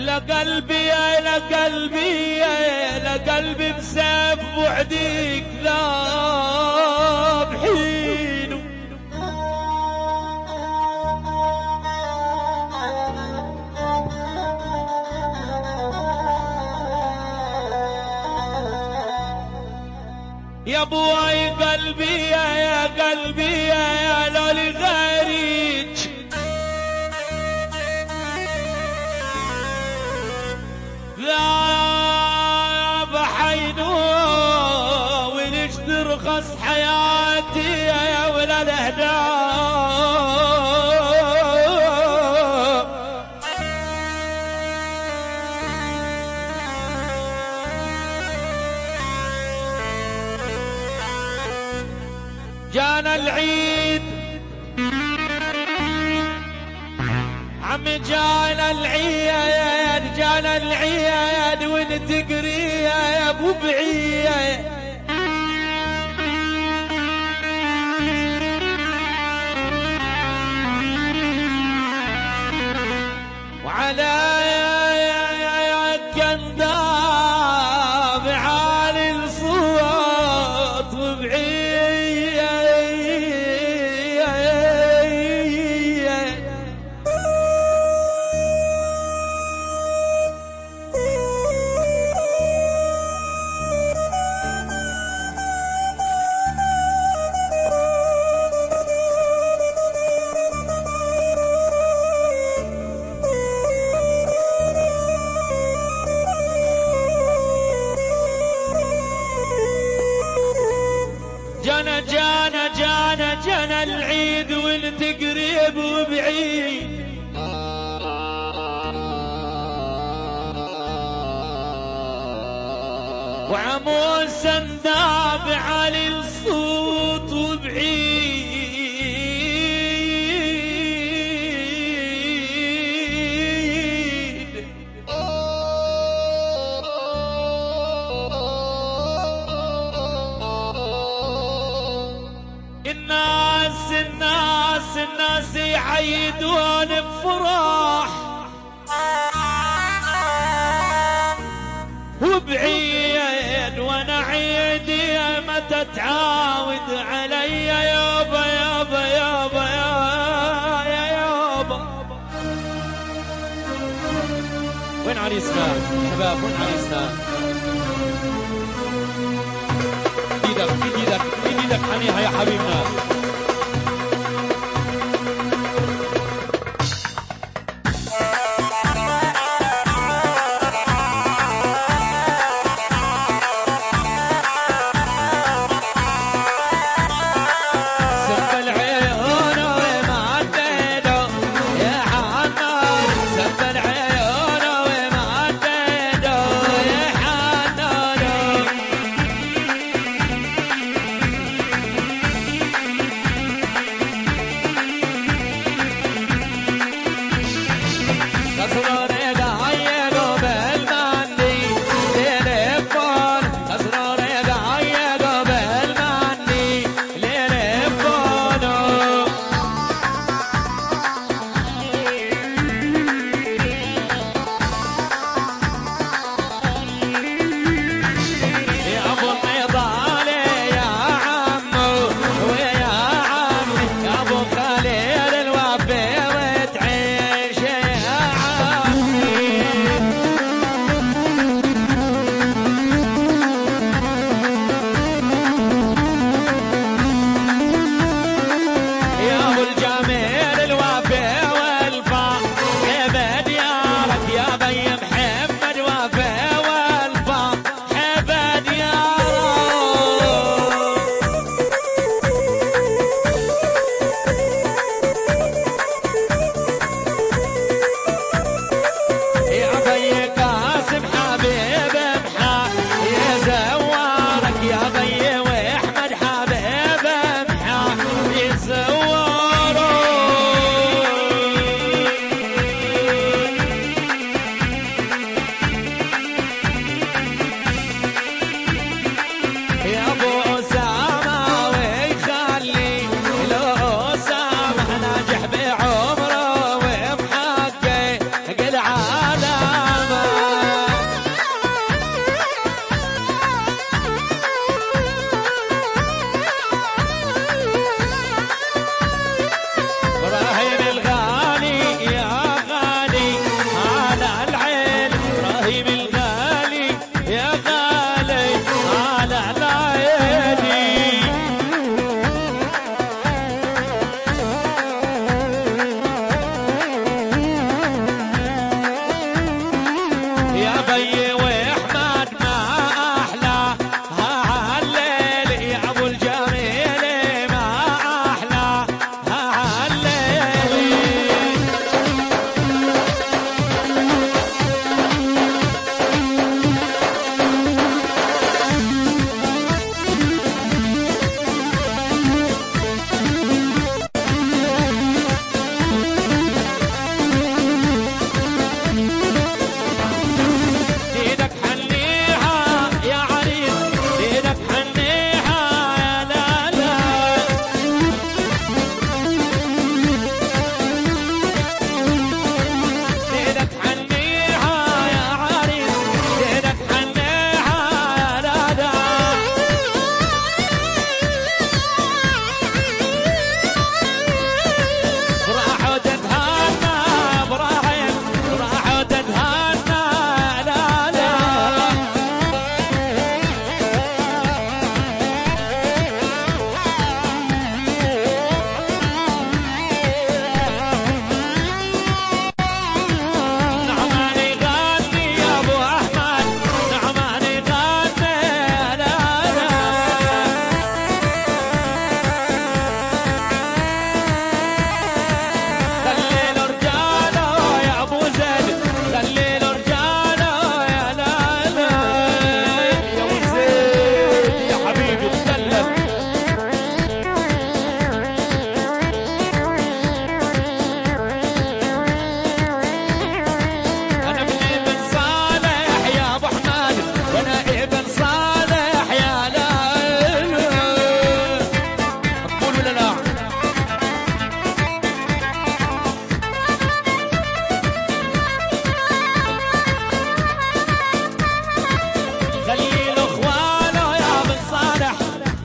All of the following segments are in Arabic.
لقلبي لقلبي لقلبي بسيف بعديك ذابحينه. يا ابوي قلبي يا قلبي يا لو لغيرك ذاب حينو وليش ترخص حياتي يا ولا الاهداف. جانا العيد عم جانا العيد جانا العيد ونتقري يا ابو بعيد وعلى كنداب عالي الصوت وبعيد جانا العيد وانت قريب وبعيد وعمو سنداب عالي الصوت وبعيد. الناس يعيدون بفرح وبعيد وانا عيدي متى تعاود علي يابا يابا يابا يا يابا. وين عريسنا شباب وين عريسنا؟ ايدك حنيها يا حبيبنا.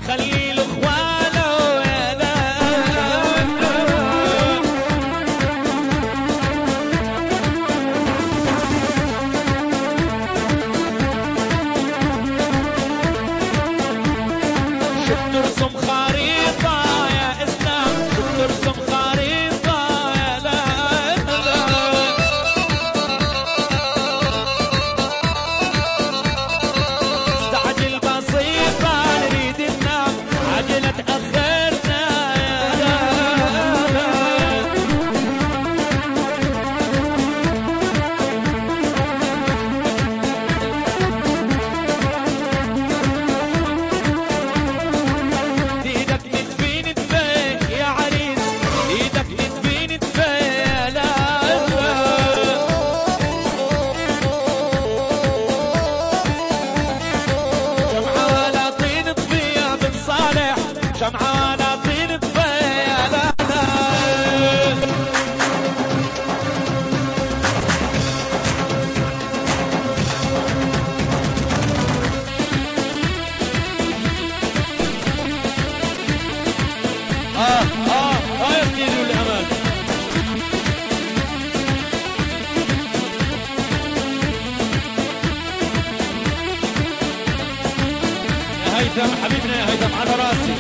خلي الاخوان ويانا شفت ترسم خريطة يا اسلام شفت ترسم خريطة يا لا استعجل بسيطة نريد ننام عجلة تأخرنا يا لا ايدك ندفين دفين يا عريس ايدك ندفين دفين يا لا شمعة ولا طين طفي يا بن صالح شمعة ولا طين طفي يا لا يا سيدي والأمان يا هيثم حبيبنا يا هيثم على راسي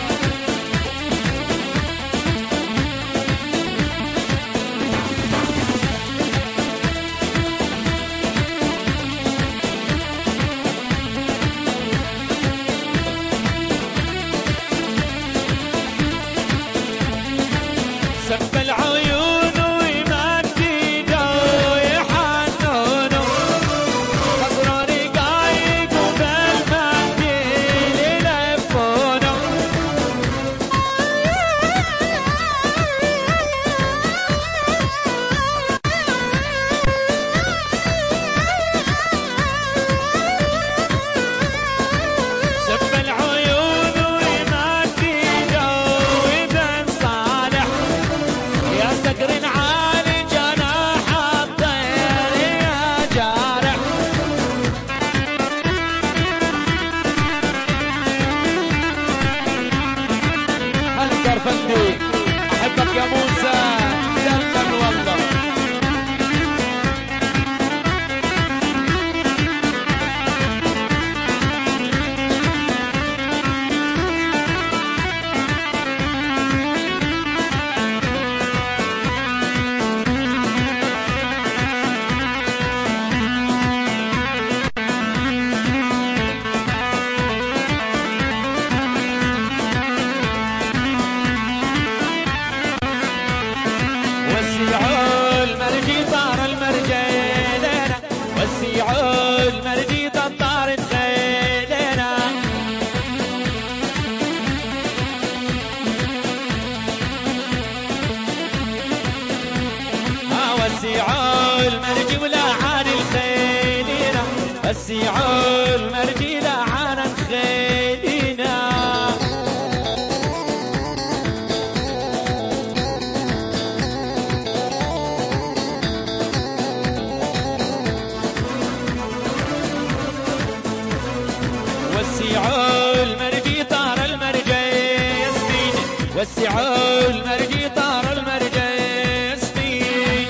سب العيون ويمددوا ويحنونوا خسروا رقايق وبالمنديل يلفونوا سب العيون ويمددوا وبن صالح يا صقر عالي جناح الطير يا جارح هلا كرفندي احبك يا موسى دلدل والله وسعوا المرجي طار المرجيلنا وسعوا المرجي طار خيلنا وسعوا المرجي ولا عن الخيلنا وسعوا المرجي لا عن الخيلنا وسعوا المرجي طار المرجي ياسمين وسعوا المرجي طار المرجي ياسمين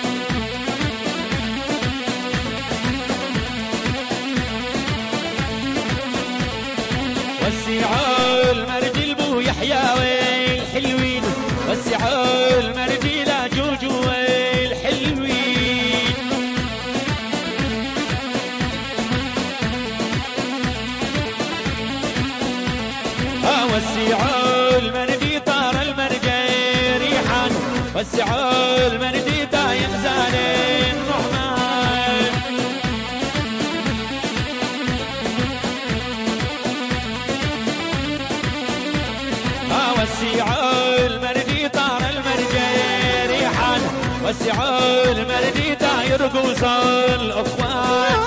وسعوا المرجي البو يحيى والحلوين وسعوا المرجي لا جوجو والحلوين وسعوا المرجي طار المرجي ريحان وسعوا المرجي دايم زال النعمان وسعوا المرجي طار المرجي ريحان وسعوا المرجي داير قوس الاخوان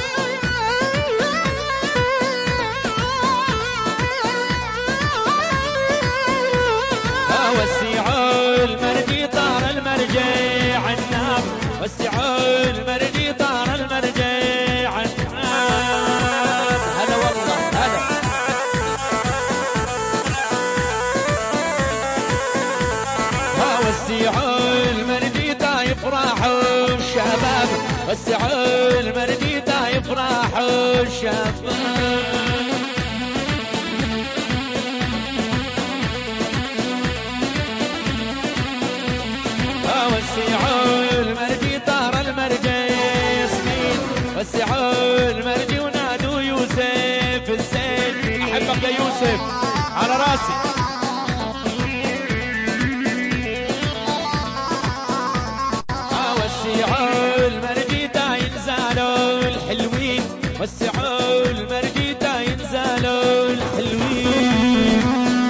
وسعوا المرجي طار المرجي عناب وسعوا المرجي طار المرجي عناب هلا والله هلا يفرحوا الشباب، وسعوا المرجيدة يفرحوا الشباب. وسعوا المرجي طار المرجي ياسمين، وسعوا المرجي ونادوا يوسف الزين. احبك يا يوسف على راسي. وسعوا المرجي دا ينزلوا الحلوين، وسعوا المرجي دا ينزلوا الحلوين.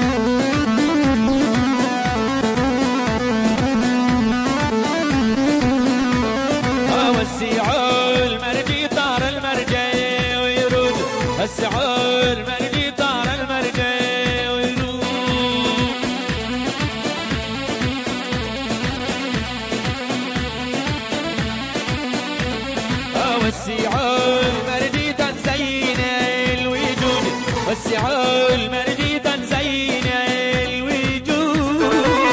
وسعوا المرجي طار المرجي ويرود، وسعوا المرجي طار المرجي ويرود. وسعوا المرجي تنزين الوجود، وسعوا المرجي تنزين الوجود.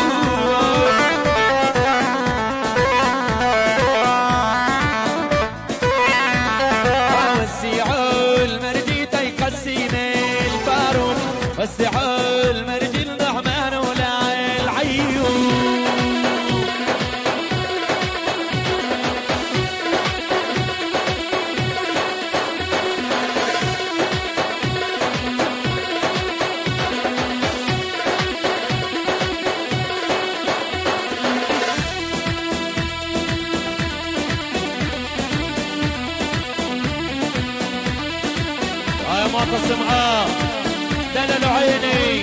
وسعوا المرجي تيقسم البارود، وسعوا المرجي النعمان ولا العيون. معتصم دلل عيني.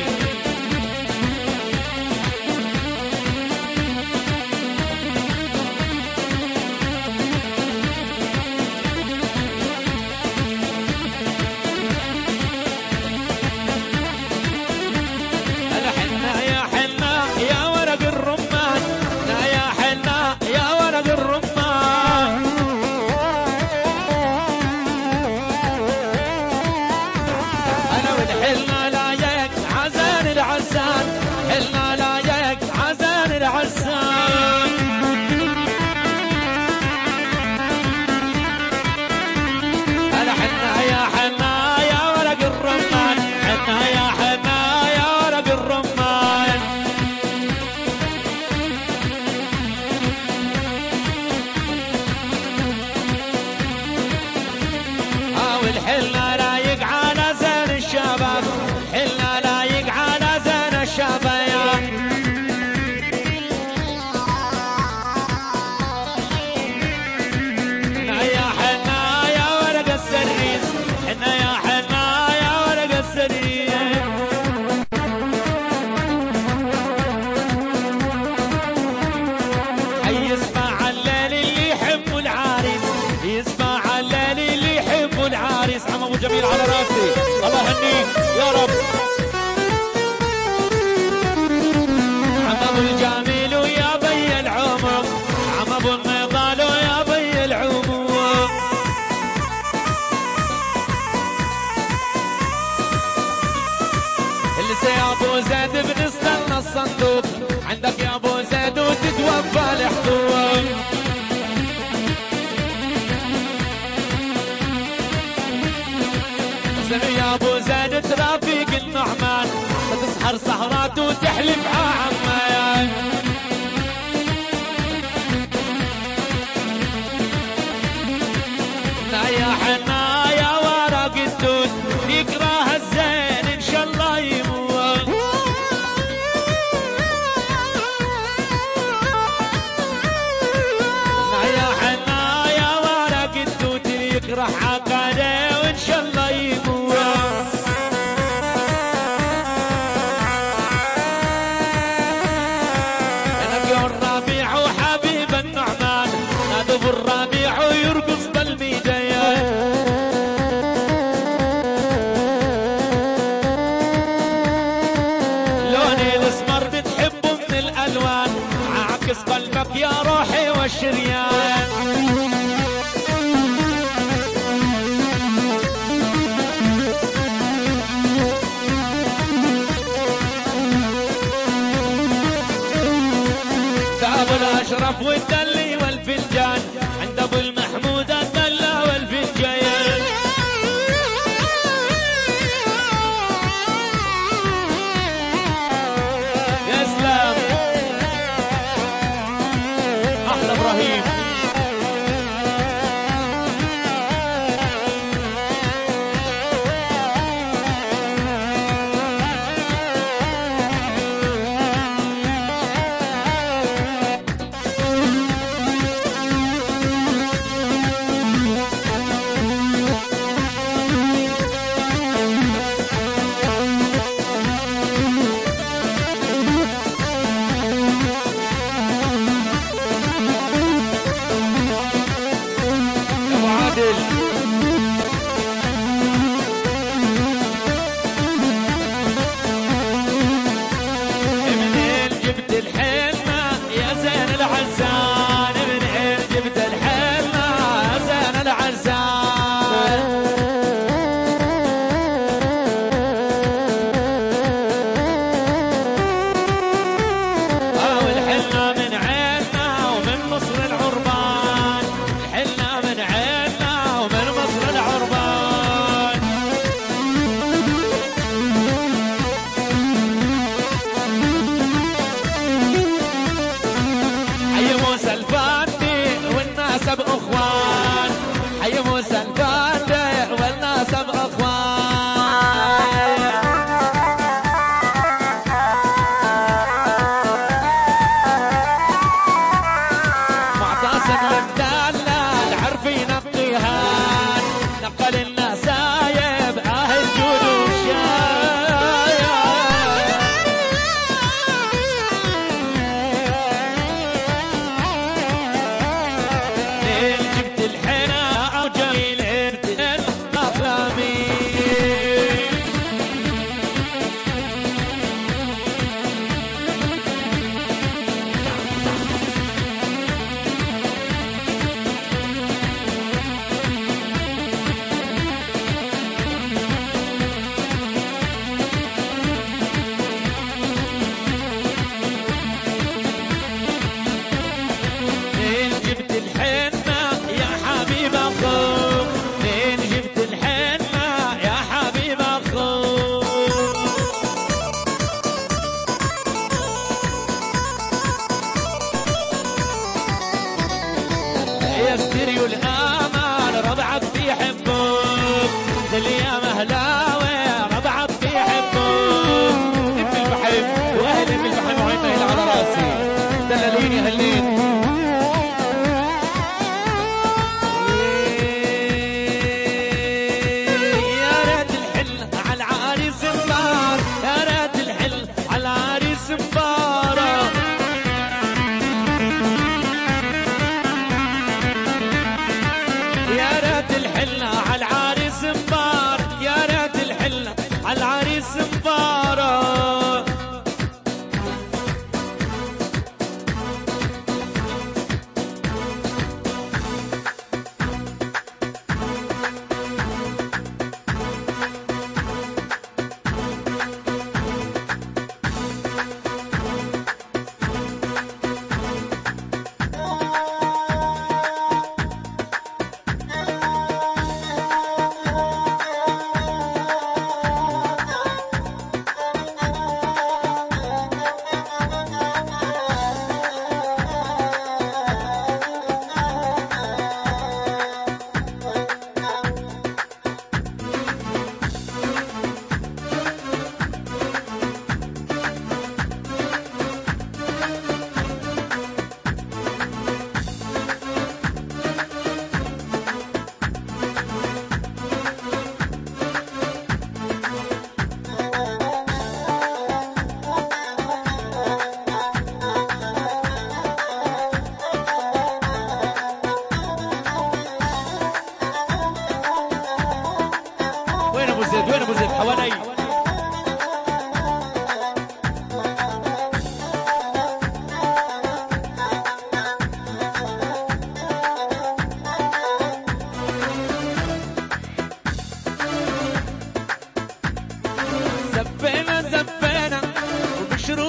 انا حنا يا حنا يا ورق الرمان، يا حنا يا ورق الرمان. حلنا لايك عزان العزان، حلنا لايك عزان العزان. أنا حنا يا حنا يا ورق الرمان، حنا يا حنا يا ورق الرمان. والحلنا لايق على زين الشباب، حلنا لايق على زين الشباب. يا حنا يا ورق السريس، حنا يا حنا يا ورق السريس. يسمع الليل اللي يحب العريس، يسمع الليل اللي يحب العريس. عم ابو جميل على راسي، الله يهنيك يا رب. عم ابو الجميل ويا بي العمر، عم ابو النضال ويا بي العمر. اللي يا ابو زيد بنستنى الصندوق، عندك يا ابو زيد وتتوفى الحقوق. يا ابو زيد ترافيق النعمان، تسحر سهرات وتحلف عمان. يا حنا يا ورق الدود، يكره الزين ان شاء الله يموت. يا حنا يا ورق الدود، يكره عقاده وان شاء الله يموت. الربيع وحبيب النعمان، نادوا بالربيع ويرقص بالميدان. لوني الاسمر بتحبه من الالوان، عاكس قلبك يا روحي والشريان. ابو الاشرف والدلي الفنجان عند ابو المحمود الدلة والفنجان. يا سلام احلى ابراهيم.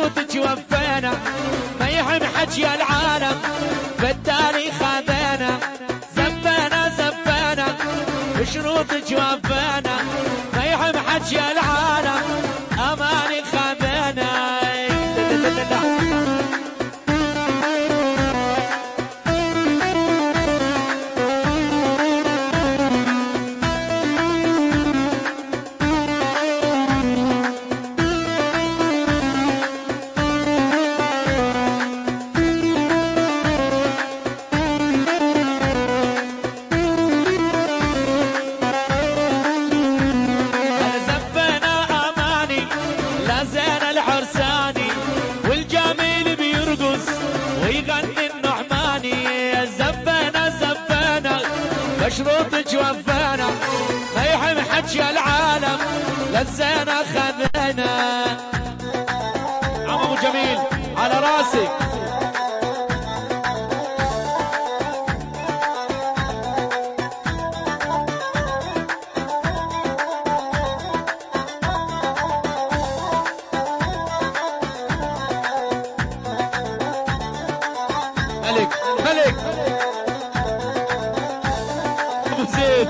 بشروطك وفينا ما يهم حكي العالم بالتالي خذينا زبينا زبينا بشروطك وفينا ما يهم حكي العالم اماني خذينا بشروطك وفانا ما يهم حكي العالم للزينة خذينا عم ابو جميل على راسي ملك ملك زيد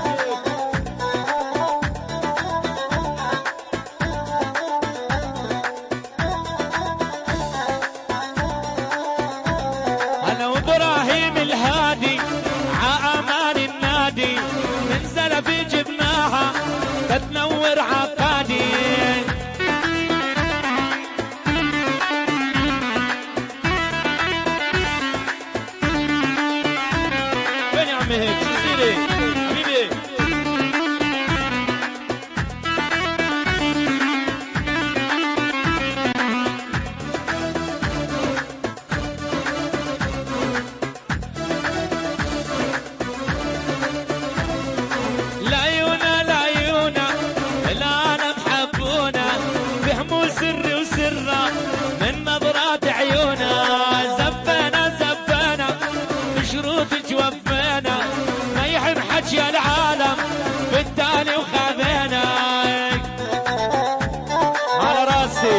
انا وابراهيم الهادي عامان النادي ننزل في جبناها تتنور عقادي وين يا عمي هيك شو يصير يا العالم بالتالي وخذينا على راسي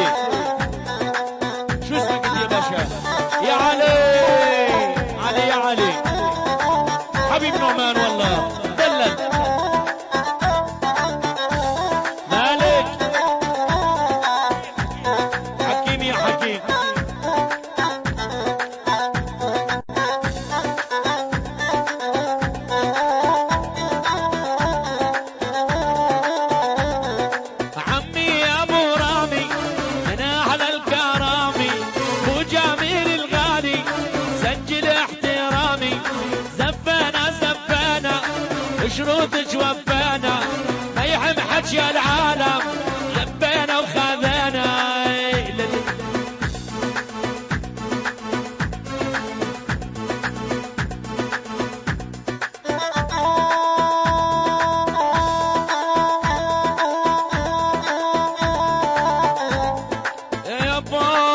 شو اسمك انت يا باشا يا علي علي يا علي حبيب نعمان والله دلل مالك حكيم يا حكيم شروطك وفانا ما يهم حكي العالم لبينا وخذينا يا